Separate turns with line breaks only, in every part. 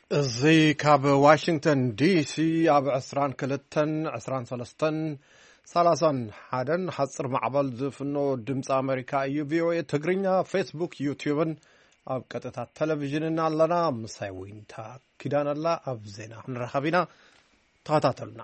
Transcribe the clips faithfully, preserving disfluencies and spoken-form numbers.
زي كاب واشنطن دي سي اب عسران كلتن عسران ثلاثتن ثلاثان حدن حصر معبل زفنو دمص امريكا يو في او تغرينا فيسبوك يوتيوبن اب قطتا تلفزيوننا لنا مساوينتا كيدان الله اب زينا نرخبينا تاتاتلنا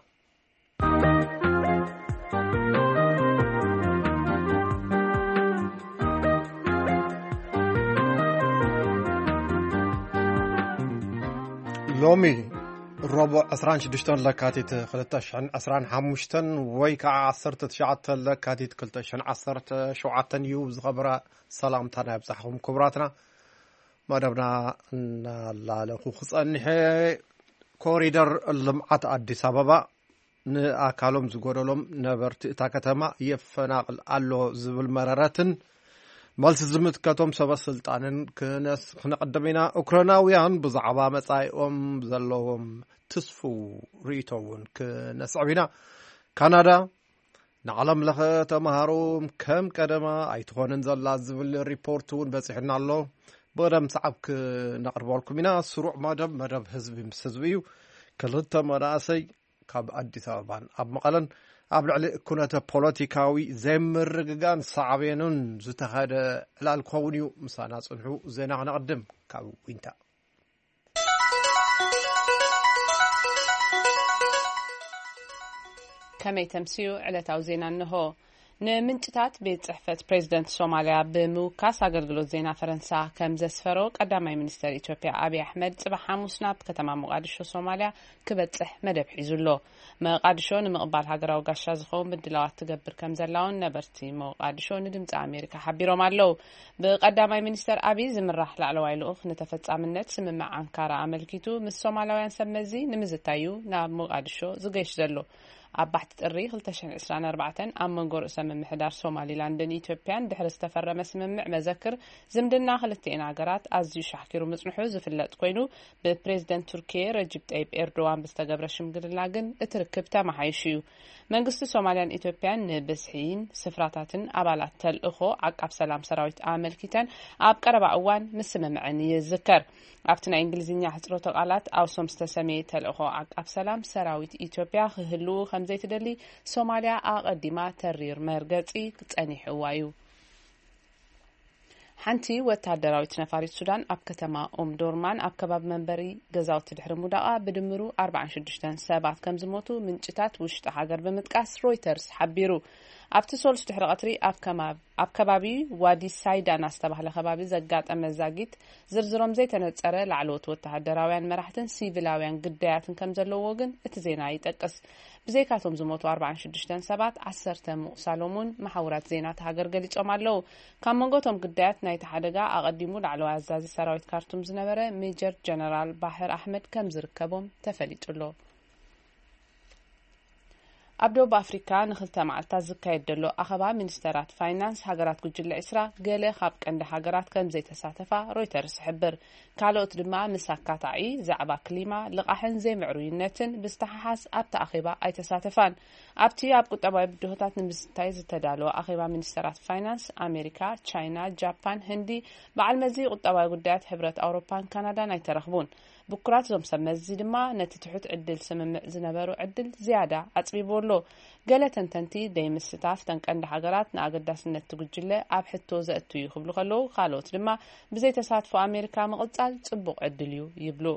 لومي ربع عسران شدشتن لكاتيت خلتاشن عسران حمشتن ويكا عصرت تشعت لكاتيت كلتاشن عصرت شوعتن يو زغبرا سلام تانا بصحهم كبراتنا مدبنا لا لا خصن هي كوريدور لمعت اديس ابابا ناكالوم زغودلوم نبرت تا كتما يفناقل الله زبل مراراتن مالس زمت كاتوم سبا سلطانن كنس خنقدمينا اوكراناويان بزعبا مصايኦም زلوهم تسفو ريتون كنسعبينا كندا نعلم لخ تمهاروم كم قدما ايتخونن زلا زبل ريبورتون بصحنا الله بدم صعبك نقربلكمنا سروع مدب مدب حزب مسزبيو كلته مراسي كاب اديس ابابان اب مقلن اب لعل كنته بوليتيكاوي زمرغغان صعبينون زتخاده علال كونيو مسانا صنحو زينا نقدم كاب وينتا
كما تمسيو على توزينا انه نمنطات بيت صحفت بريزيدنت سوماليا بموكاس اغلغلوت زينا فرنسا كم زسفرو قدامي منستر ايثيوبيا ابي احمد صباح حمصنا بكتما مقادشو سوماليا كبصح مدب حيزلو مقادشو نمقبال هاغراو غاشا زخون بدلاوات تغبر كم زلاون نبرتي مقادشو ندمص امريكا حبيرو مالو بقدامي منستر ابي زمراح لعلواي لوخ نتفصامنت سممع انكارا املكيتو مس سوماليان سمزي نمزتايو نا مقادشو زغيش زلو أبحث التاريخ لتشن عشرين أربعة أم جور سمم محدار سومالي لاندن إثيوبيان دحر استفر مسمم مذكر زمدنا خلتين عقارات أزيو شحكيرو مصنحو زفلت كوينو ببريزيدنت تركيا رجب طيب إردوان بستقبر شمقر لاغن اتركبتا محايشيو منقست سوماليان إثيوبيان بسحين سفراتاتن أبالات تلقخو عقاب سلام سراويت آملكيتان أب قرب أوان مسمم عني يذكر أبتنا إنجليزينيا حصرو تقالات أو سمستسمي تلقخو عقاب سلام سراويت إثيوبيا خهلو خمزي تدلي سوماليا أقدما ترير مرقصي كتصنيح وايو حنتي وتعدراويت نفاريت سودان أب كتما أم دورمان أب كباب منبري غزاوت دحر مداقة بدمرو أربعة وستين سبعة كم زموتو من جتات وشت حجر بمتقاس رويترز حبيرو أبتسول ستحر قطري أب كما أب كبابي وادي سايدا ناستبح لخبابي زقات أمزاقيت زرزروم زي تنتصر لعلوت وتعدراويان مرحتن سيفيلاويان قداياتن كم زلو وغن اتزينا يتقس بزيكاتهم زموتو أربعة وستين سبعة عسرتم سالومون محاورات زينات هاجر قليج أمالو كان منقوتهم قدايات نايت حدقا أقدموا لعلو عزازي سراويت كارتوم زنبرة ميجر جنرال باحر أحمد كم زركبهم تفليتولو أبدو بأفريقيا نخلتا معلتا زكايد دلو أخبا منسترات فاينانس هاجرات كجل عسرا قالي خابك عند هاجرات كم زي تساتفا رويترز حبر كالوت دما مساكات عي زعبا كليما لقاحن زي معروينتن بستححاس أبتا أخيبا أي تساتفان أبتي أب قطبا يبدوهتات نمستايز تدالو أخيبا منسترات فاينانس أمريكا تشاينا جابان هندي بعلمزي قطبا يقدات حبرات أوروبان كندا نايترخبون بكرات زم سمزي دما نتتحت عدل سمم زنبرو عدل زيادة أتصبيبولو قالت تنتي دايم الستاف تنك عند حجرات ناقداس نتججله أب حتو زأتو يخبلو خلو خالوت دما بزي تساتفو أمريكا مقصال تصبق عدليو يبلو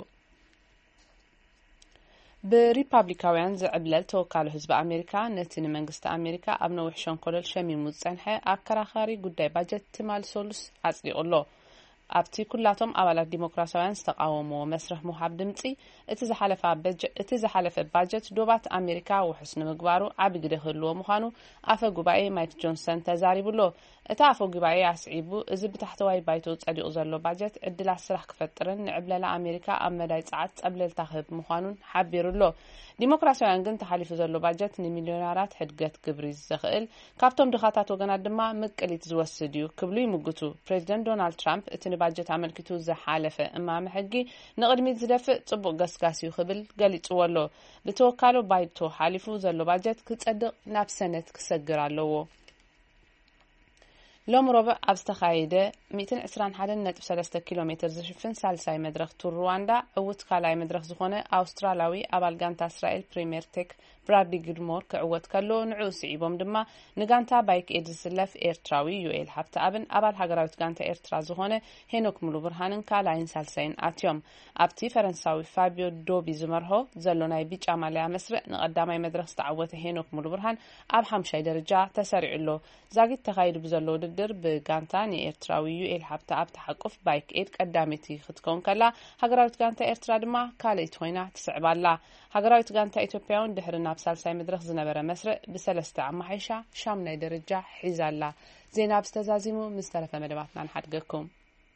بريبابليكاويان زعبلل توكالو حزب أمريكا نتن منغست أمريكا أبنو وحشون كلل شمي متصنحة أكراخاري قداي باجت تمال سولس أصليقولو أبتي كلاتهم أولاد ديمقراطيين استقاوموا مسرح محاب دمتي اتزحلف بج اتزحلف باجت دوبات أمريكا وحسن مقبارو عبد دخلوا مخانو أفا قبائي مايك جونسون تزاريبولو اتعفو قبائي عسعيبو إذا بتحتوي بايتو تصدي أزلو باجت عدل السرح كفترن عبلال أمريكا أما داي ساعات قبل التخب مخانون حبيرولو ديمقراطيين كنت حليف زلو باجت مليونيرات حدقت كبريز زخيل كافتم دخاتات وغنا دما مقليت زوسديو كبلو يمغتو بريزيدنت دونالد ترامب باجت عمل كتو زحالفه امام حقي نقدمي زدفع صبق قسقاسيو خبل قليصولو بتوكالو بايتو حالفو زلو باجت كصدق ناب سنت كسغرالو لوم ربع أبستخايدة مئتين عشرين حدا نت بثلاثة كيلومتر زشفن سالساي مدرخ تور رواندا أوت كالاي مدرخ زخونة أسترالياوي أبال جانتا إسرائيل بريمير تك برادلي جيلمور كعوت كلو نعوس عيبهم دما نجانتا بايك إدزلف إيرتراوي يويل حبت أبن أبال هجراوت جانتا إيرترا زخونة هنوك ملو برهانن كالاين سالسين أتيوم أبتي فرنساوي فابيو دوبي زمرهو زلوناي بيج عملية مسرع نقدامي مدرخ تعوت هنوك ملو برهان أب حمشي درجة تسرع له زاجت تغير بزلو در بجانتاني إيرتراوي يويل حبت أب تحقف بايك إيد قدامتي خدكون كلا هجراوت جانتا إيرترا دما كاليت وينا تسعب الله هجراوت جانتا إثيوبياون دحرنا بسالساي مدرخ زنبرة مسرع بسلسة عم حيشة شامنا درجة حزالة زيناب استزازيمو مستلفة مدباتنا نحدقكم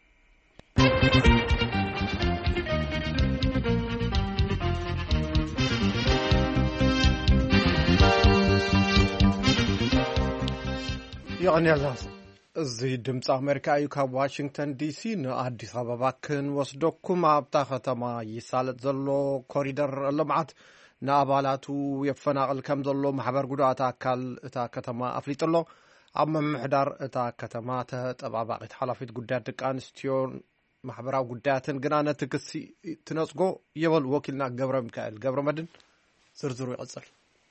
يعني زي دمص أمريكا يوكا واشنطن دي سي نأديس أبابا كن وصدوكم عبتا ختما يسالت زلو كوريدر اللمعات نابالاتو يفناقل كم زلو محبر قدوات أكال اتا كتما أفليت الله أما محدار اتا كتما تتبابا اتحلفت قدات دكانستيون محبراو قداتن قنانة تكسي تنسقو يول وكيلنا قبر مكايل قبر مدن سرزرو يقصر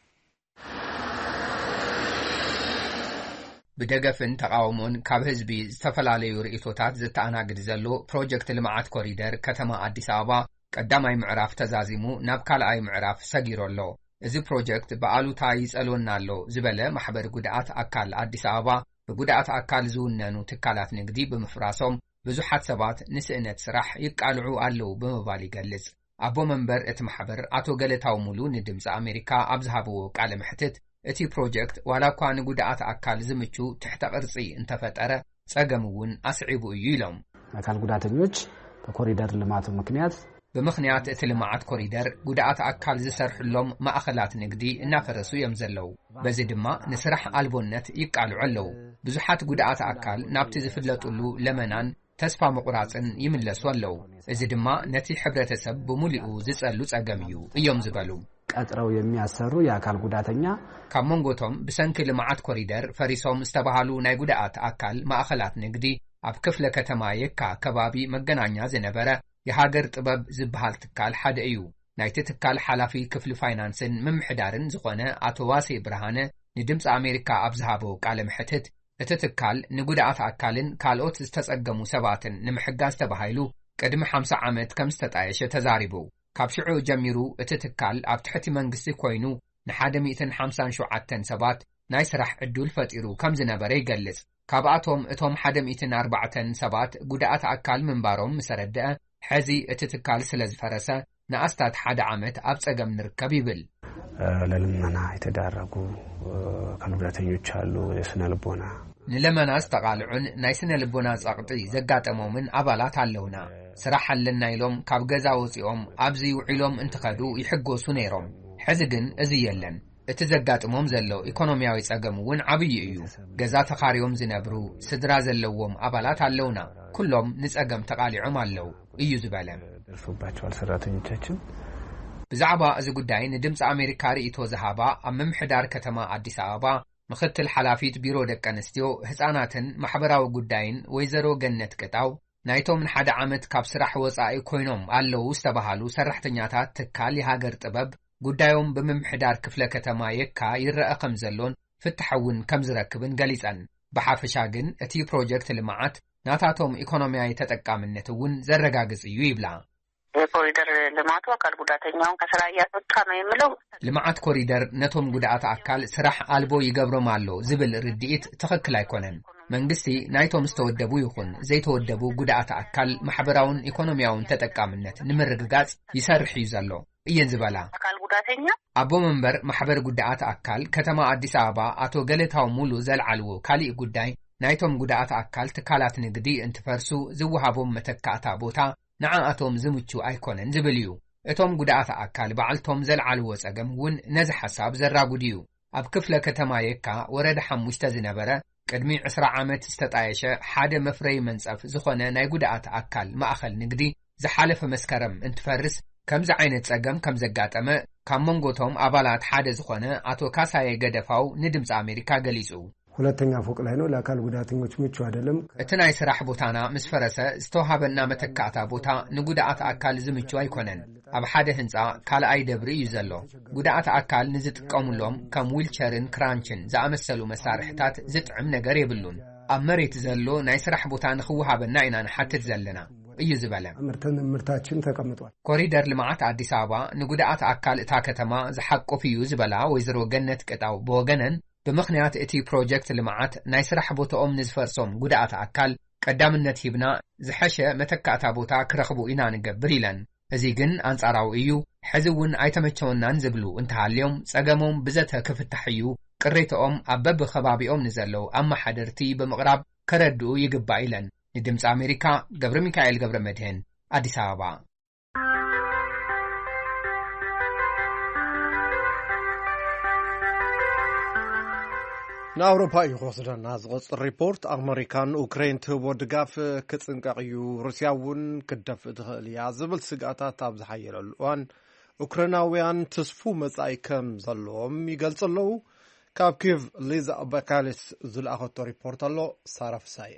بدقفن تقاومون ካብ ህዝቢ ዝተፈላለዩ ርእይቶታት ዝተኣናግድ ዘሎ ፕሮጀክት ልምዓት ኮሪደር ከተማ አዲስ አበባ ቀዳማይ ምዕራፍ ተዛዚሙ ናብ ካልኣይ ምዕራፍ ሰጊሮ ኣሎ እዚ ፕሮጀክት በአሉታ ይጸሎና ኣሎ ዝበለ ማሕበር ጉዳት አካል አዲስ አበባ በጉዳት አካል ዝውነኑ ትካላት ንግዲ ብምፍራሶም ብዙሓት ሰባት ንስእነት ስራሕ ይቃልዑ ኣለው ብምባል ይገልጽ አቦ መንበር እቲ ማሕበር አቶ ገለታው ሙሉ ንድምጽ አሜሪካ ኣብዝሃብዎ ቃለ ምሕትት እቲ ፕሮጀክት ዋላኳ ንጉዳት አካል ዝምቹ ትሕተ ቅርጺ እንተፈጠረ ጸገምውን አስዒቡ እዩ ኢሎም
አካል ጉዳተኞች በኮሪደር ልማቱ ምክንያት
በምክንያት እቲ ልማዓት ኮሪደር ጉዳት አካል ዝሰርሕሎም ማእኸላት ንግዲ እናፈረሱ እዮም ዘለው በዚ ድማ ንስራሕ አልቦነት ይቃልዑ ኣለው ብዙሓት ጉዳት አካል ናብቲ ዝፍለጡሉ ለመናን ተስፋ መቁራጽን ይምለሱ ኣለው እዚ ድማ ነቲ ሕብረተሰብ ብሙሉኡ ዝጸሉ ጸገም እዩ እዮም ዝበሉ
ቀጥረው የሚያሰሩ የአካል ጉዳተኛ
ካብ መንጎቶም ብሰንኪ ልማዓት ኮሪደር ፈሪሶም ዝተባሃሉ ናይ ጉዳት አካል ማእኸላት ንግዲ ኣብ ክፍለ ከተማ የካ ከባቢ መገናኛ ዝነበረ የሃገር ጥበብ ዝበሃል ትካል ሓደ እዩ ናይቲ ትካል ሓላፊ ክፍሊ ፋይናንስን ምምሕዳርን ዝኾነ አቶ ዋሴ ብርሃነ ንድምጽ አሜሪካ ኣብዝሃቦ ቃለ ምሕትት እቲ ትካል ንጉዳት አካልን ካልኦት ዝተጸገሙ ሰባትን ንምሕጋዝ ተባሂሉ ቅድሚ ሓምሳ ዓመት ከም ዝተጣየሸ ተዛሪቡ ካብ ሽዑ ጀሚሩ እቲ ትካል ኣብ ትሕቲ መንግስቲ ኮይኑ ንሓደ ሚእትን ሓምሳን ሸውዓተን ሰባት ናይ ስራሕ ዕድል ፈጢሩ ከም ዝነበረ ይገልጽ ካብኣቶም እቶም ሓደ ሚእትን ኣርባዕተን ሰባት ጉዳት አካል ምንባሮም መሰረደአ ሕዚ እቲ ትካል ስለ ዝፈረሰ ንኣስታት ሓደ ዓመት ኣብ ጸገም ንርከብ ይብል
ለልመና የተዳረጉ አካል ጉዳተኞች አሉ የስነ ልቦና
ንለመና ዝተቃልዑን ናይ ስነ ልቦና ጸቕጢ ዘጋጠሞምን አባላት ኣለውና ስራሕ ኣለና ኢሎም ካብ ገዛ ወፂኦም ኣብዚ ውዒሎም እንትኸዱ ይሕጎሱ ነይሮም ሕዚ ግን እዚ የለን እቲ ዘጋጥሞም ዘሎ ኢኮኖሚያዊ ጸገም እውን ዓብይ እዩ ገዛ ተኻሪዮም ዝነብሩ ስድራ ዘለዎም አባላት ኣለውና ኩሎም ንጸገም ተቃሊዖም ኣለው እዩ ዝበለ
ደርሶባቸዋል ሰራተኞቻችን
ብዛዕባ እዚ ጉዳይ ንድምጽ አሜሪካ ርእይቶ ዝሃባ ኣብ ምምሕዳር ከተማ አዲስ አበባ ምክትል ሓላፊት ቢሮ ደቂ ኣንስትዮ ህፃናትን ማሕበራዊ ጉዳይን ወይዘሮ ገነት ቅጣው ናይቶም ንሓደ ዓመት ካብ ስራሕ ወጻኢ ኮይኖም ኣለው ዝተባሃሉ ሰራሕተኛታት ትካል የሃገር ጥበብ ጉዳዮም ብምምሕዳር ክፍለ ከተማ የካ ይረአ ከም ዘሎን ፍትሐውን ከም ዝረክብን ገሊጸን ብሓፈሻ ግን እቲ ፕሮጀክት ልማዓት ናታቶም ኢኮኖሚያዊ ተጠቃምነት እውን ዘረጋግጽ እዩ ይብላ
የኮሪደር ልማቱ አካል ጉዳተኛውን ከስራ ያስወጣ ነው የሚለው
ልማዓት ኮሪደር ነቶም ጉዳት አካል ስራሕ አልቦ ይገብሮም አሎ ዝብል ርድኢት ትክክል አይኮነን መንግስቲ ናይቶም ዝተወደቡ ይኹን ዘይተወደቡ ጉዳት አካል ማሕበራውን ኢኮኖሚያውን ተጠቃምነት ንምርግጋጽ ይሰርሕ እዩ ዘሎ እየን ዝበላ
አካል ጉዳተኛ
አቦ መንበር ማሕበር ጉዳት አካል ከተማ አዲስ አበባ አቶ ገለታው ሙሉ ዘልዓልዎ ካሊእ ጉዳይ ናይቶም ጉዳት አካል ትካላት ንግዲ እንትፈርሱ ዝወሃቦም መተካእታ ቦታ ንዓኣቶም ዝምቹ ኣይኮነን ዝብል እዩ እቶም ጉዳት አካል በዓልቶም ዘልዓልዎ ጸገም እውን ነዚ ሓሳብ ዘራጉድ እዩ ኣብ ክፍለ ከተማ የካ ወረዳ ሓሙሽተ ዝነበረ ቅድሚ ዕስራ ዓመት ዝተጣየሸ ሓደ መፍረይ መንጸፍ ዝኾነ ናይ ጉዳት አካል ማእኸል ንግዲ ዝሓለፈ መስከረም እንትፈርስ ከምዚ ዓይነት ጸገም ከም ዘጋጠመ ካብ መንጎቶም አባላት ሓደ ዝኾነ አቶ ካሳየ ገደፋው ንድምጽ አሜሪካ ገሊጹ
ሁለተኛ ፎቅ ላይ ነው ለአካል ጉዳተኞች ምቹ አይደለም
እቲ ናይ ስራሕ ቦታና ምስ ፈረሰ ዝተውሃበና መተካእታ ቦታ ንጉዳኣት ኣካል ዝምቹ ኣይኮነን ኣብ ሓደ ህንጻ ካልኣይ ደብሪ እዩ ዘሎ ጉዳኣት ኣካል ንዝጥቀሙሎም ከም ዊልቸርን ክራንችን ዝኣመሰሉ መሳርሕታት ዝጥዕም ነገር የብሉን ኣብ መሬት ዘሎ ናይ ስራሕ ቦታ ንኽውሃበና ኢና ንሓትት ዘለና እዩ ዝበለ
ምርትን ምርታችን ተቀምጧል
ኮሪደር ልማዓት አዲስ አበባ ንጉዳኣት ኣካል እታ ከተማ ዝሓቆፍ እዩ ዝበላ ወይዘሮ ገነት ቅጣው በወገነን ብምኽንያት እቲ ፕሮጀክት ልማዓት ናይ ስራሕ ቦታኦም ንዝፈርሶም ጉዳኣት ኣካል ቀዳምነት ሂብና ዝሐሸ መተካእታ ቦታ ክረኽቡ ኢና ንገብር ኢለን እዚ ግን አንጻራዊ እዩ ሕዚ እውን ኣይተመቸወናን ዝብሉ እንተሃልዮም ጸገሞም ብዘተ ክፍታሕ እዩ ቅሬቶኦም ኣብ በብኸባቢኦም ንዘለው ኣመሓደርቲ ብምቕራብ ከረድኡ ይግባእ ኢለን ንድምፂ ኣሜሪካ ገብረ ሚካኤል ገብረ መድህን አዲስ አበባ
ንአውሮፓ እዩ ክወስደና ዝቐፅል ሪፖርት ኣሜሪካን ኡክሬን ትህቦ ድጋፍ ክጽንቀቕ እዩ ሩስያ እውን ክደፍእ ትኽእል እያ ዝብል ስጋታት ኣብ ዝሓየለሉ እዋን ኡክራይናውያን ተስፉ መጻኢ ከም ዘለዎም ይገልጹ ኣለዉ ካብ ኪየቭ ሊዛ ባካሊስ ዝለኣኸቶ ሪፖርት ኣሎ ሳራ ፍሳየ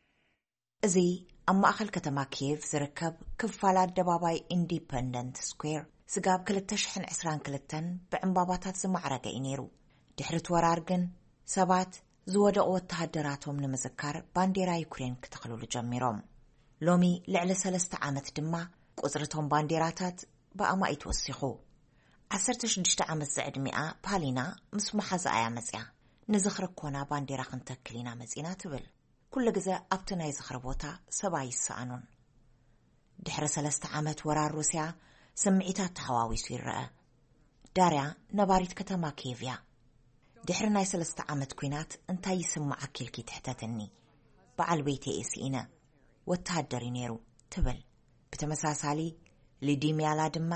እዚ ኣብ ማእኸል ከተማ ኪየቭ ዝርከብ ክፋል ኣደባባይ ኢንዲፐንደንት ስኩዌር ስጋብ ክልተ ሽሕን ዕስራን ክልተን ብዕምባባታት ዝማዕረገ እዩ ነይሩ ድሕሪ ወራር ግን ሰባት ዝወደቑ ወተሃደራቶም ንምዝካር ባንዴራ ዩክሬን ክተኽልሉ ጀሚሮም ሎሚ ልዕሊ ሰለስተ ዓመት ድማ ቁፅርቶም ባንዴራታት ብኣማይ ተወሲኹ ዓሰርተ ሽዱሽተ ዓመት ዘዕድሚኣ ፓሊና ምስ መሓዛእያ መፅያ ንዝኽሪ ኮና ባንዴራ ክንተክል ኢና መፂና ትብል ኩሉ ግዜ ኣብቲ ናይ ዝኽሪ ቦታ ሰብኣይ ይሰኣኑን ድሕሪ ሰለስተ ዓመት ወራር ሩስያ ስምዒታት ተሓዋዊሱ ይርአ ዳርያ ነባሪት ከተማ ኪየቭ እያ ድሕሪ ናይ ሰለስተ ዓመት ኩናት እንታይ ይስማዕ ኣኪልኪ ትሕተትኒ በዓል ቤተይ እሲኢነ ወተሃደር ነይሩ ትብል ብተመሳሳሊ ሊዲምያላ ድማ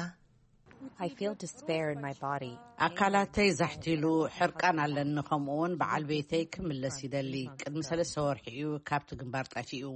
I feel despair in my body.
ኣካላተይ ዛሕቲሉ ሕርቃን ኣለኒ ከምኡውን በዓል ቤተይ ክምለስ ይደሊ ቅድሚ ሰለስተ ወርሒ እዩ ካብቲ ግንባር ጠፊኡ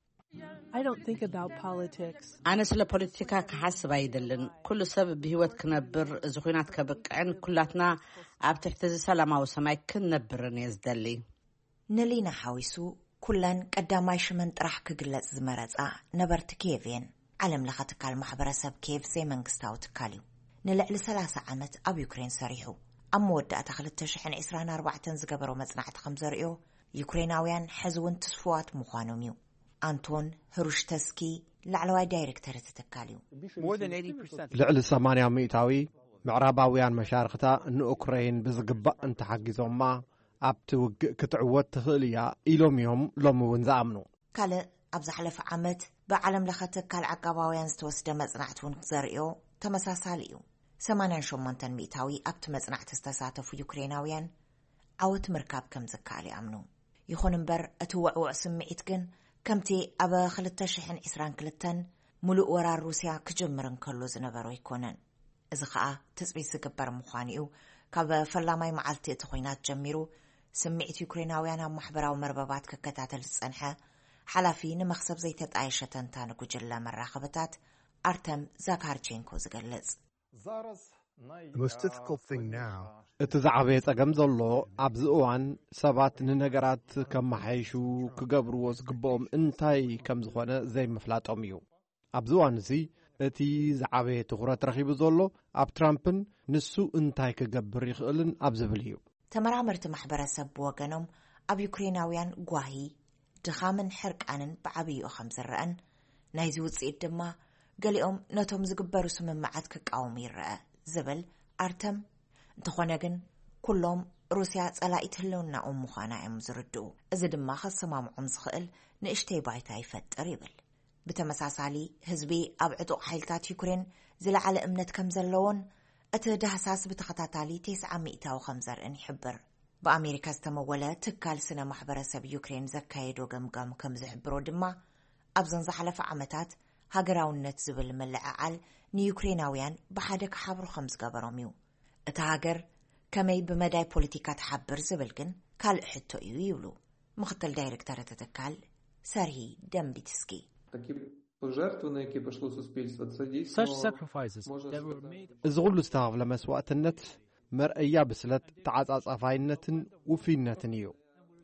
I don't think about politics.
ኣነ ስለ ፖለቲካ ክሓስብ ኣይደልን ኩሉ ሰብ ብህይወት ክነብር እዚ ኩናት ከበቅዕን ኩላትና ኣብ ትሕቲ ሰላማዊ ሰማይ ክንነብርን እየ ዝደሊ
ንሊና ሓዊሱ ኩለን ቀዳማይ ሽመን ጥራሕ ክግለጽ ዝመረጻ ነበርቲ ኪየቭ እየን ዓለም ለኸ ትካል ማሕበረሰብ ኪየቭ ዘይመንግስታዊ ትካል እዩ ንልዕሊ ሰላሳ ዓመት ኣብ ዩክሬን ሰሪሑ ኣብ መወዳእታ ክልተ ሽሕን ዒስራን ኣርባዕተን ዝገበሮ መጽናዕቲ ከም ዘርእዮ ዩክሬናውያን ሕዚ እውን ተስፍዋት ምዃኖም እዩ ኣንቶን ህሩሽተስኪ ላዕለዋይ ዳይሬክተር ትካል እዩ
ልዕሊ ሰማንያ ሚእታዊ ምዕራባውያን መሻርክታ ንኡክራይን ብዝግባእ እንተሓጊዞማ ኣብቲ ውግእ ክትዕወት ትኽእል እያ ኢሎም እዮም ሎሚ እውን ዝኣምኑ
ካልእ ኣብ ዝሓለፈ ዓመት ብዓለም ለኸ ትካል ዓቃባውያን ዝተወስደ መጽናዕቲ እውን ዘርእዮ ተመሳሳሊ እዩ ሰማንያ ሸሞንተ ሚእታዊ ኣብቲ መጽናዕቲ ዝተሳተፉ ዩክሬናውያን ዓወት ምርካብ ከም ዝከኣል ይኣምኑ ይኹን እምበር እቲ ውዕውዕ ስምዒት ግን ከምቲ ኣብ ክልተ ሽሕን ዒስራን ክልተን ሙሉእ ወራር ሩስያ ክጅምር እንከሎ ዝነበሮ ኣይኮነን እዚ ከዓ ትፅቢት ዝግበር ምዃኑ እዩ ካብ ፈላማይ መዓልቲ እቲ ኩናት ጀሚሩ ስምዒት ዩክሬናውያን ኣብ ማሕበራዊ መርበባት ክከታተል ዝጸንሐ ሓላፊ ንመኽሰብ ዘይተጣየሸ ተንታኒ ጉጅለ መራኸብታት ኣርተም ዛካርቼንኮ ዝገልጽ
እቲ ዝዓበየ ጸገም ዘሎ ኣብዚ እዋን ሰባት ንነገራት ከመሓይሹ ክገብርዎ ዝግብኦም እንታይ ከም ዝኾነ ዘይምፍላጦም እዩ ኣብዚ እዋን እዚ እቲ ዝዓበየ ትኹረት ረኺቡ ዘሎ ኣብ ትራምፕን ንሱ እንታይ ክገብር ይኽእልን ኣብ ዝብል እዩ
ተመራመርቲ ማሕበረሰብ ብወገኖም ኣብ ዩክሬናውያን ጓሂ ድኻምን ሕርቃንን ብዓብይኡ ከም ዝረአን ናይዚ ውፅኢት ድማ ገሊኦም ነቶም ዝግበሩ ስምምዓት ክቃወሙ ይረአ ዝብል ኣርተም እንተኾነ ግን ኩሎም ሩስያ ጸላኢት ህልውናኦም ምዃና እዮም ዝርድኡ እዚ ድማ ከሰማምዖም ዝኽእል ንእሽተይ ባይታ ይፈጥር ይብል ብተመሳሳሊ ህዝቢ ኣብ ዕጡቕ ሓይልታት ዩክሬን ዝለዓለ እምነት ከም ዘለዎን እቲ ዳህሳስ ብተኸታታሊ ተስዓ ሚእታዊ ከም ዘርእን ይሕብር በኣሜሪካ ዝተመወለ ትካል ስነ ማሕበረሰብ ዩክሬን ዘካየዶ ገምጋም ከም ዝሕብሮ ድማ ኣብዘን ዝሓለፈ ዓመታት ሃገራውነት ዝብል መልዓዓል ንዩክሬናውያን ብሓደ ክሓብሩ ከም ዝገበሮም እዩ እቲ ሃገር ከመይ ብመዳይ ፖለቲካ ትሓብር ዝብል ግን ካልእ ሕቶ እዩ ይብሉ ምክትል ዳይሬክተር ትካል ሰርሂ ደምቢትስኪ
እዚ ኩሉ ዝተኸፍለ መስዋዕትነት መርአያ ብስለት ተዓጻጻፋይነትን ውፊነትን እዩ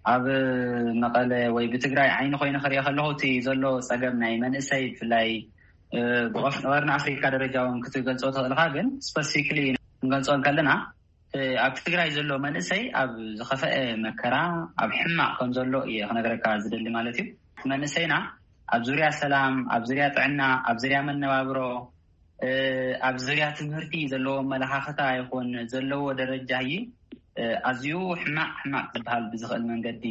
ኣብ መቀለ ወይ ብትግራይ ዓይኒ ኮይኑ ክሪኦ ከለኹ እቲ ዘሎ ፀገም ናይ መንእሰይ ብፍላይ ብቀርኒ ኣፍሪካ ደረጃውን ክትገልፆ ትኽእልካ ግን ስፔሲፊክሊ ክንገልፆ ከለና ኣብ ትግራይ ዘሎ መንእሰይ ኣብ ዝኸፈአ መከራ ኣብ ሕማቅ ከም ዘሎ እየ ክነግረካ ዝደሊ ማለት እዩ መንእሰይና ኣብ ዙርያ ሰላም ኣብ ዙርያ ጥዕና ኣብ ዙርያ መነባብሮ ኣብ ዙርያ ትምህርቲ ዘለዎ መለኻኽታ ይኹን ዘለዎ ደረጃ እዩ ኣዝዩ ሕማቅ ሕማቅ ዝበሃል ብዝኽእል መንገዲ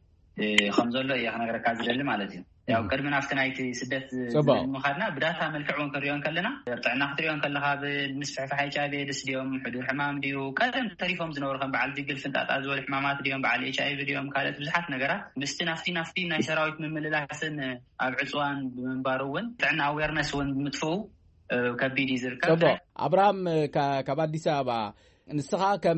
ከም ዘሎ እየ ክነግረካ ዝደሊ ማለት እዩ ያው ቅድሚ ናፍቲ ናይቲ ስደት ምኻድና ብዳታ መልክዕ እውን ክሪኦን ከለና ጥዕና ክትሪኦን ከለካ ብምስፍሕፋሕ ኤች ኣይ ቪ ኤድስ ድዮም ሕዱር ሕማም ድዩ ቀደም ተሪፎም ዝነበሩ ከም በዓል ጅግል ፍንጣጣ ዝበሉ ሕማማት ድዮም በዓል ኤች ኣይ ቪ ድዮም ካልኦት ብዙሓት ነገራት ምስቲ ናፍቲ ናፍቲ ናይ ሰራዊት ምምልላስን ኣብ ዕፅዋን ብምንባሩ እውን ጥዕና ኣዌርነስ እውን ብምጥፍኡ ከቢድ እዩ ዝርከብ
ኣብርሃም ካብ ኣዲስ ኣበባ ንስኻ ከም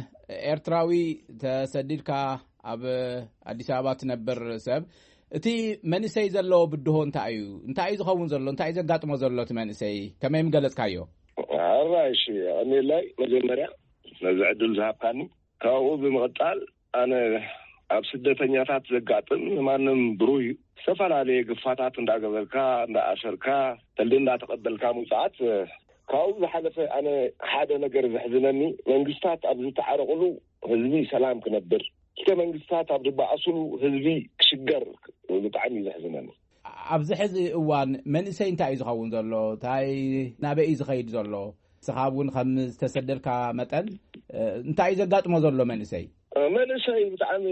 ኤርትራዊ ተሰዲድካ ኣብ ኣዲስ ኣበባ ትነብር ሰብ እቲ መንእሰይ ዘሎ ብድሆ እንታይ እዩ እንታይ እዩ ዝኸውን ዘሎ እንታይ እዩ ዘጋጥሞ ዘሎ እቲ መንእሰይ ከመይ ምገለጽካዮ
ኣራይሽ እኔ ላይ መጀመርያ ነዚ ዕድል ዝሃብካኒ ካብኡ ብምቕጣል ኣነ ኣብ ስደተኛታት ዘጋጥም ማንም ብሩይ ዝተፈላለየ ግፋታት እንዳገበልካ እንዳኣሰርካ ተልዲ እንዳተቐበልካ ምውፃት ካብኡ ዝሓለፈ ኣነ ሓደ ነገር ዘሕዝነኒ መንግስታት ኣብ ዝተዓረቑሉ ህዝቢ ሰላም ክነብር እቲ መንግስታት ኣብ ዝበኣሱሉ ህዝቢ ክሽገር ብጣዕሚ ዘሕዝነኒ
ኣብዚ ሕዚ እዋን መንእሰይ እንታይ እዩ ዝኸውን ዘሎ እንታይ ናበይ እዩ ዝኸይድ ዘሎ ንስኻ እውን ከም ዝተሰደድካ መጠን እንታይ እዩ ዘጋጥሞ ዘሎ መንእሰይ
መንእሰይ ብጣዕሚ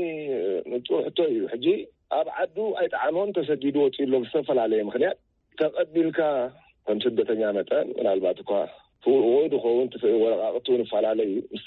ንፁሕ ሕቶ እዩ ሕጂ ኣብ ዓዱ ኣይጠዓሞን ተሰዲዱ ወፂኡ ሎ ብዝተፈላለየ ምክንያት ተቐቢልካ ከም ስደተኛ መጠን ምናልባት እኳ ወይ ድኸውን ወረቃቅቱ ንፈላለዩ እስቲ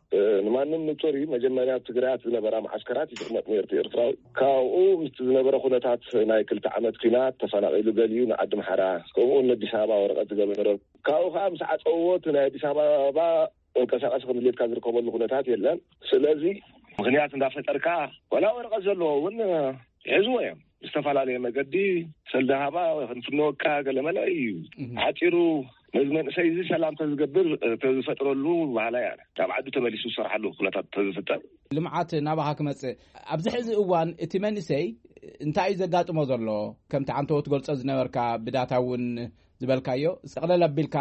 ንማንም ንፁር እዩ መጀመርያ ትግራያት ዝነበራ ማዓስከራት ይቕመጥ ነርቲ ኤርትራዊ ካብኡ ምስቲ ዝነበረ ኩነታት ናይ ክልተ ዓመት ኩናት ተፈናቂሉ ገሊዩ ንዓዲ ምሓራ ከምኡ ንኣዲስ ኣበባ ወረቀት ዝገበረ ካብኡ ከዓ ምስ ዓፀውዎት ናይ ኣዲስ ኣበባ እንቀሳቀሲ ክምሌትካ ዝርከበሉ ኩነታት የለን ስለዚ ምክንያት እንዳፈጠርካ ወላ ወረቀት ዘለዎ እውን ሒዝዎ እዮም ዝተፈላለዩ መገዲ ሰልዳሃባ ክንፍንወካ ገለመለ እዩ ሓፂሩ ነዚ መንእሰይ እዚ ሰላም ተዝገብር ተዝፈጥረሉ ባህላ ያ ካብ ዓዱ ተመሊሱ ዝሰርሓሉ ኩነታት ተዝፍጠር
ልምዓት ናባኻ ክመፅእ ኣብዚ ሕዚ እዋን እቲ መንእሰይ እንታይ እዩ ዘጋጥሞ ዘሎ ከምቲ ዓንተ ትገልፆ ዝነበርካ ብዳታ እውን ዝበልካዮ ጠቕለል ኣቢልካ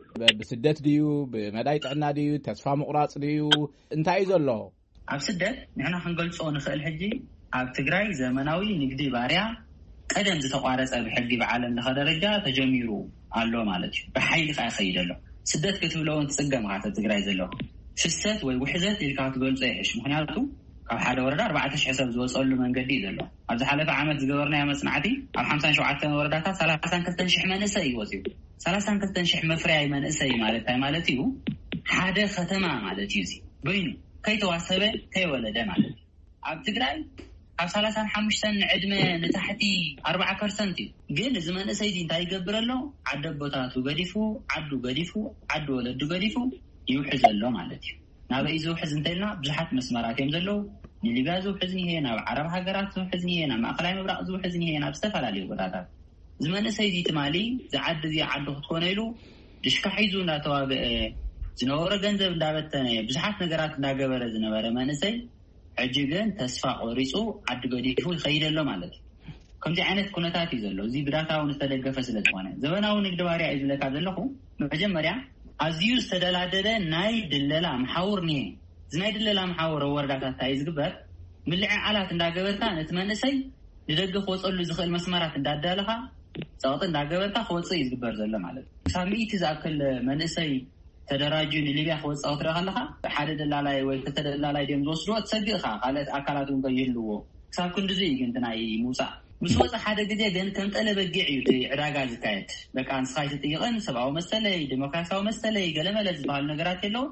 ብስደት ድዩ ብመዳይ ጥዕና ድዩ ተስፋ ምቁራፅ ድዩ እንታይ እዩ ዘሎ
ኣብ ስደት ንሕና ክንገልፆ ንኽእል ሕጂ ኣብ ትግራይ ዘመናዊ ንግዲ ባርያ ቀደም ዝተቋረፀ ብሕጊ ብዓለም ለኸ ደረጃ ተጀሚሩ ኣሎ ማለት እዩ ብሓይሊ ካ ይኸይድ ኣሎ ስደት ክትብለውን ትፅገም ካተ ትግራይ ዘሎ ፍሰት ወይ ውሕዘት ኢልካ ትገልፆ ይሕሽ ምክንያቱ ካብ ሓደ ወረዳ ኣርባዕተ ሽሕ ሰብ ዝወፀሉ መንገዲ እዩ ዘሎ ኣብ ዝሓለፈ ዓመት ዝገበርናዮ መፅናዕቲ ኣብ ሓምሳን ሸውዓተ ወረዳታት ሰላሳን ክልተን ሽሕ መንእሰይ ይወፅዩ ሰላሳን ክልተን ሽሕ መፍርያይ መንእሰይ ማለት እንታይ ማለት እዩ ሓደ ከተማ ማለት እዩ በይኑ ከይተዋሰበ ከይወለደ ማለት እዩ ኣብ ትግራይ ኣብ ሰላሳን ሓሙሽተን ዕድመ ንታሕቲ ኣርባዓ ፐርሰንት እዩ ግን እዚ መንእሰይ እንታይ ይገብር ኣሎ ዓደ ቦታቱ ገዲፉ ዓዱ ገዲፉ ዓዱ ወለዱ ገዲፉ ይውሕዝ ኣሎ ማለት እዩ ናበይ ዝውሕዝ እንተልና ብዙሓት መስመራት እዮም ዘለው ንሊብያ ዝውሕዝ እኒሄ ናብ ዓረብ ሃገራት ዝውሕዝ እኒሄ ናብ ማእኸላይ ምብራቅ ዝውሕዝ እኒሄ ናብ ዝተፈላለዩ ቦታታት እዚ መንእሰይ እዚ ትማሊ ዝዓዲ እዚ ዓዱ ክትኮነ ኢሉ ድሽካ ሒዙ እንዳተዋግአ ዝነበረ ገንዘብ እንዳበተነ ብዙሓት ነገራት እንዳገበረ ዝነበረ መንእሰይ ሕጂ ግን ተስፋ ቆሪፁ ዓዲ ገዲፉ ይኸይድ ኣሎ ማለት እዩ ከምዚ ዓይነት ኩነታት እዩ ዘሎ እዚ ብዳታ እውን ዝተደገፈ ስለ ዝኾነ ዘመናዊ ንግዲ ባርያ እዩ ዝብለካ ዘለኹ መጀመርያ ኣዝዩ ዝተደላደለ ናይ ድለላ መሓውር እኒሄ እዚ ናይ ድለላ መሓውር ወረዳታት እንታይ ዝግበር ምልዒ ዓላት እንዳገበርካ ነቲ መንእሰይ ንደገ ክወፀሉ ዝኽእል መስመራት እንዳዳለኻ ፀቕጢ እንዳገበርካ ክወፅእ እዩ ዝግበር ዘሎ ማለት እዩ ክሳብ ሚእቲ ዝኣክል መንእሰይ ተደራጁ ንሊብያ ክወፅእ ክትርኢ ከለካ ሓደ ደላላይ ወይ ክልተ ደላላይ ድዮም ዝወስድዎ ትሰጊእካ ካልኦት ኣካላት እውን ከይህልዎ ክሳብ ክንዲዙ እዩ ግን ናይ ምውፃእ ምስ ወፅእ ሓደ ግዜ ግን ከም ጠለ በጊዕ እዩ እቲ ዕዳጋ ዝካየድ ደቂ ኣንስኻ ይትጥይቕን ሰብኣዊ መሰለይ ዲሞክራሲያዊ መሰለይ ገለመለ ዝበሃሉ ነገራት የለው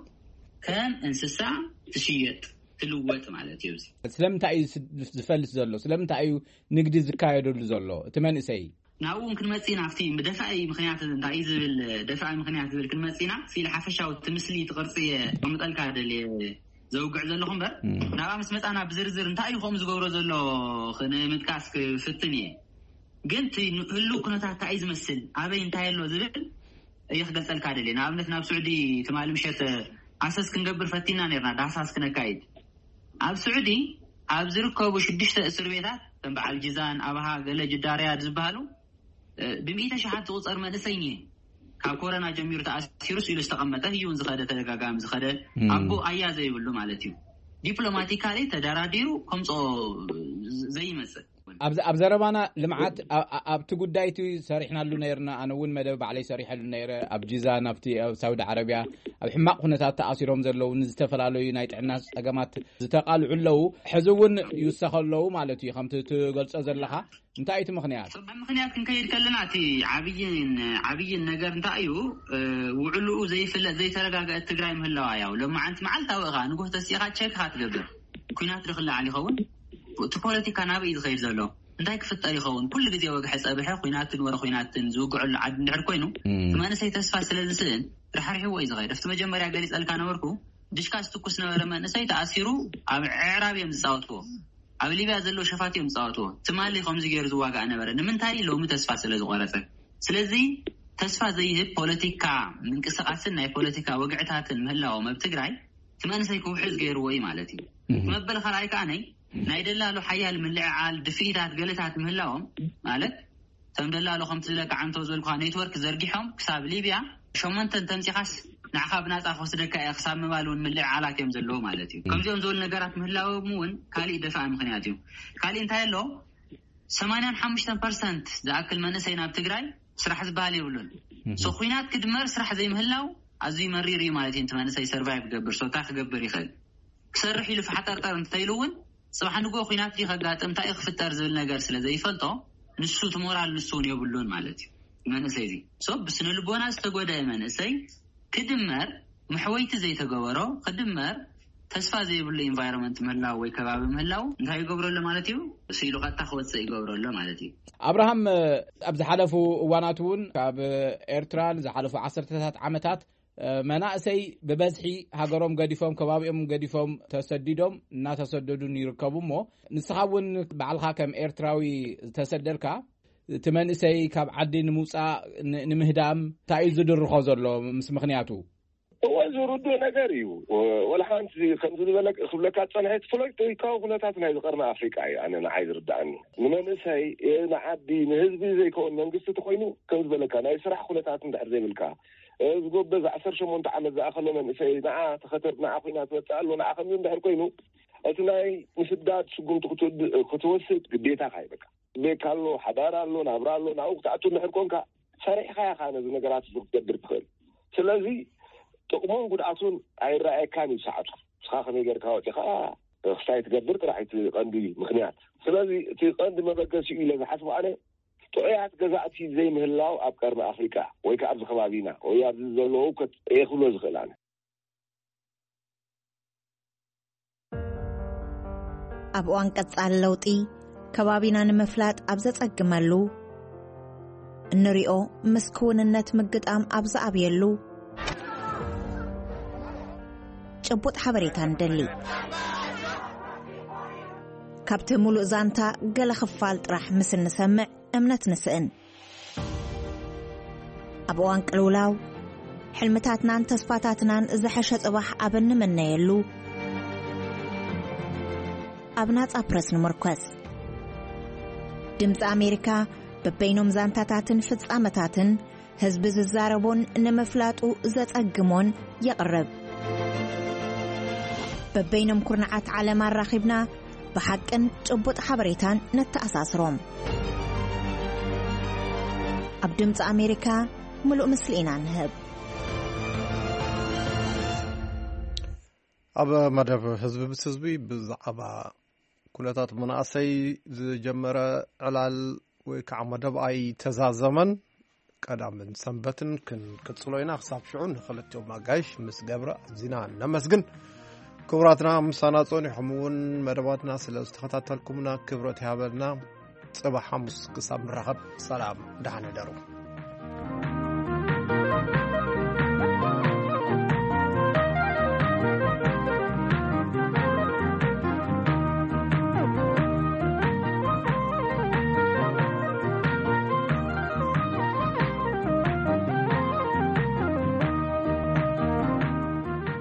ከም እንስሳ ትሽየጥ ትልወጥ ማለት እዩ
ስለምንታይ እዩ ዝፈልስ ዘሎ ስለምንታይ እዩ ንግዲ ዝካየደሉ ዘሎ እቲ መንእሰይ
ናውን ክንመፂና ኣብቲ ብደፋኢ ምክንያት እንታይ እዩ ዝብል ደፋኢ ምክንያት ዝብል ክንመፂና ሲል ሓፈሻዊ ትምስሊ ትቕርፂ ከምጠልካ ደልየ ዘውግዕ ዘለኹ እምበር ናብኣ ምስ መፃና ብዝርዝር እንታይ እዩ ከምኡ ዝገብሮ ዘሎ ክንምጥቃስ ክፍትን እየ ግን እቲ ህሉ ኩነታት እንታይ እዩ ዝመስል ኣበይ እንታይ ኣሎ ዝብል እየ ክገልፀልካ ደልየ ንኣብነት ናብ ስዑዲ ትማሊ ምሸት ኣሰስ ክንገብር ፈቲና ነርና ዳሳስ ክነካይድ ኣብ ስዑዲ ኣብ ዝርከቡ ሽዱሽተ እስር ቤታት ከም በዓል ጅዛን ኣብሃ ገለ ጅዳርያ ዝበሃሉ ብሚእተ ሸሓት ዝቁፀር መንእሰይ ካብ ኮሮና ጀሚሩ ተኣሲሩ ኢሉ ዝተቐመጠ ህዩን ዝኸደ ተደጋጋሚ ዝኸደ ኣቦ ኣያዘ ይብሉ ማለት እዩ ዲፕሎማቲካሊ ተደራዲሩ ከምጾ ዘይመስል
ኣብ ዘረባና ልምዓት ኣብቲ ጉዳይቲ ሰሪሕናሉ ነርና ኣነ እውን መደብ ባዕለይ ሰሪሐሉ ነይረ ኣብ ጂዛን ኣብቲ ሳውዲ ዓረብያ ኣብ ሕማቅ ኩነታት ተኣሲሮም ዘለዉ ንዝተፈላለዩ ናይ ጥዕና ፀገማት ዝተቃልዑ ኣለዉ ሕዚ እውን ይውሰኸለዉ ማለት እዩ ከምቲ ትገልጾ ዘለኻ እንታይ እቲ ምክንያት
ምክንያት ክንከይድ ከለና እቲ ዓብይን ዓብይን ነገር እንታይ እዩ ውዕሉኡ ዘይፍለጥ ዘይተረጋገአ ትግራይ ምህላዋ ያው ለማዓንቲ መዓልታዊ ኢኻ ንጉህ ተሲኻ ቼክ ክትገብር ኩናት ድኽላዕ ይኸውን እቲ ፖለቲካ ናበይ ዝኸይድ ዘሎ እንታይ ክፍጠር ይኸውን ኩሉ ግዜ ወግሕ ፀብሐ ኩናትን ወረ ኩናትን ዝውግዑሉ ዓዲ እንድሕር ኮይኑ መንእሰይ ተስፋ ስለዝስእን ርሕርሕዎ እዩ ዝኸይድ ኣብቲ መጀመርያ ገሊፀልካ ነበርኩ ድሽካ ዝትኩስ ነበረ መንእሰይ ተኣሲሩ ኣብ ዕራብ እዮም ዝፃወትዎ ኣብ ሊብያ ዘሎ ሸፋት እዮም ዝፃወትዎ ትማሊ ከምዚ ገይሩ ዝዋጋእ ነበረ ንምንታይ ሎሚ ተስፋ ስለ ዝቆረፀ ስለዚ ተስፋ ዘይህብ ፖለቲካ ምንቅስቃስን ናይ ፖለቲካ ወግዕታትን ምህላዎም ኣብ ትግራይ እቲ መንእሰይ ክውሕዝ ገይርዎ እዩ ማለት እዩ መበል ኸልኣይ ከዓ ነይ ናይ ደላሎ ሓያል ምልዕዓል ድፍኢታት ገለታት ምህላዎም ማለት ከም ደላሎ ከምቲ ዝለካ ዓንቶ ዝበልኳ ኔትወርክ ዘርጊሖም ክሳብ ሊብያ ሸሞንተን ተምፂኻስ ንዓኻ ብናፃ ክወስደካ እያ ክሳብ ምባል እውን ምልዕዓላት እዮም ዘለዉ ማለት እዩ ከምዚኦም ዝበሉ ነገራት ምህላዎም እውን ካሊእ ደፋእ ምክንያት እዩ ካሊእ እንታይ ኣሎ ሰማንያ ሓሙሽተ ፐርሰንት ዝኣክል መንእሰይ ናብ ትግራይ ስራሕ ዝበሃል የብሉን ሶ ኩናት ክድመር ስራሕ ዘይምህላው ኣዝዩ መሪር እዩ ማለት እዩ እቲ መንእሰይ ሰርቫይቭ ክገብር ሶታ ክገብር ይኽእል ክሰርሕ ኢሉ ፍሓጠርጠር እንተይሉ እውን صباح نقول خينات دي خجات أم تأخ في الترز النجار سلزي فلطة نسو تمر على النسون يبلون مالتي ما نسيدي صب بس نلبونا استجوا دائما نسي كدمر محويت زي تجوره خدمر تسفى زي بالله environment مهلا ويكباب مهلاو نهاي جبروا له مالتيو سيلو قد تأخذ سي جبروا له مالتي
أبراهام أبز حلفوا واناتون كاب إيرتران زحلفوا عشر ثلاث عامات مناسي ببزحي هاجرهم قديفهم كبابهم قديفهم تسديدهم نا تسددون يركبومو نسخاون بعلها كم إيرتراوي تسدركا تمنسي كاب عدي نموسا نمهدام تعيز در خزرلو مسمخنياتو
وزردو نجاريو ولا حانت خمسة بالك خبلكات صنعت فلك تيكاو خلاتات نايز قرن أفريقيا يعني أنا عايز رد عني نمنسي نعدي نهزبي زي كون ننقص تخوينو كم بالك أنا يسرح خلاتات ندحر زي بالكا زغب بز عشر شمون تعمل ذا أخلو من إسي نعا تخطر نعا خينات وتسألو نعا خميون دحر كوينو أتناي مسداد شقوم تخطوسد قديتا خايبك بيكالو حدارالو نابرالو نعوك تعطو نحر كونكا صريح خايا خانا ذو نقرات زغب تقدر تخيل سلازي تقومون قد أصول أي رأي كان يساعدك سخاخ ميقر كاوتي خاا خصاي تقدر راح تقندي مخنيات سلازي تقندي ما بقى شيء إلا بحسب أنا توعيات جزاتي زي مهلاو أبكر بأفريقيا ويكأبز خوابينا ويابز زلوه كت يخلو زغلان
أبوان كتسال لوطي كوابينا نمفلات أبزت أجملو النريو مسكون النت مجد أم أبز أبيلو شبوت حبريتان دلي كابت ملو زانتا قل خفالت راح مسل نسمع أمنت نسئن أبوان كالولاو حلمتاتنان تصفاتاتنان زحشت أباح أبن من نيلو أبنات أبرس نمركز دمت أمريكا ببينهم زانتاتاتن فتس أمتاتن هزبز الزاربون نمفلاتو زت أقمون يقرب ببينهم كرنعات على ما راخبنا بحقن تبوت حبريتان نتأساسروم أبدمت أمريكا ملؤ مسلين عن هب
أبا مدب حزب بسزبي بزعبا كلتات مناسي زجمرة علال ويكع مدب أي تزازمن قدام من سنبتن كن كتصلوينا خصاب شعون خلت يوم ما قايش مس قبرة زينا نمسجن كبراتنا مساناتوني حمون مدباتنا سلا استخطات لكمنا كبرات هابلنا صباح حمص قصاب مرحب سلام دعنا دارو